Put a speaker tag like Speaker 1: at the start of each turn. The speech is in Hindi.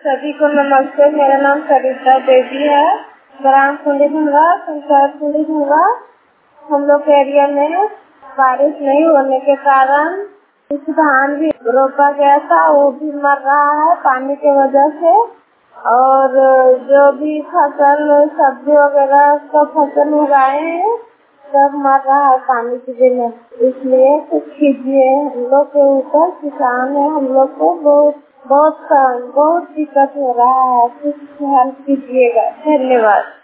Speaker 1: सभी को नमस्ते। मेरा नाम सरिता देवी है। ग्राम कुंडीधुंगा, पंचायत कुंडीधुंगा। हम लोग के एरिया में बारिश नहीं होने के कारण कुछ धान भी रोपा गया था, वो भी मर रहा है पानी की वजह से। और जो भी फसल सब्जी वगैरह का फसल उगाए हैं सब मर रहा है पानी की वजह। इसलिए कुछ कीजिए, हम लोग के ऊपर किसान है, हम लोग को बहुत दिक्कत हो रहा है, कुछ हेल्प कीजिएगा। धन्यवाद।